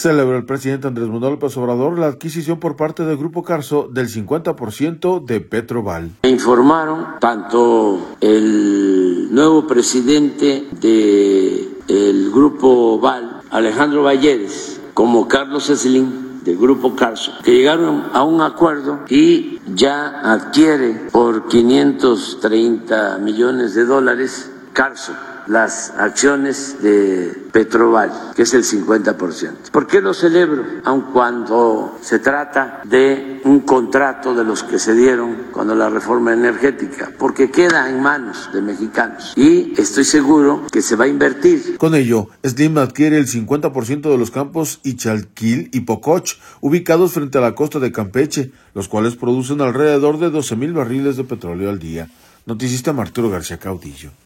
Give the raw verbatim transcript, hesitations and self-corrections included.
Celebra el presidente Andrés Manuel López Obrador la adquisición por parte del Grupo Carso del cincuenta por ciento de Petroval. Me informaron tanto el nuevo presidente del Grupo Val, Alejandro Valleres, como Carlos Slim, del Grupo Carso, que llegaron a un acuerdo y ya adquiere por quinientos treinta millones de dólares Carso las acciones de Petroval, que es el cincuenta por ciento. ¿Por qué lo celebro? Aun cuando se trata de un contrato de los que se dieron cuando la reforma energética, porque queda en manos de mexicanos y estoy seguro que se va a invertir. Con ello, Slim adquiere el cincuenta por ciento de los campos Ichalquil y Pococh, ubicados frente a la costa de Campeche, los cuales producen alrededor de doce mil barriles de petróleo al día. Noticista Arturo García Caudillo.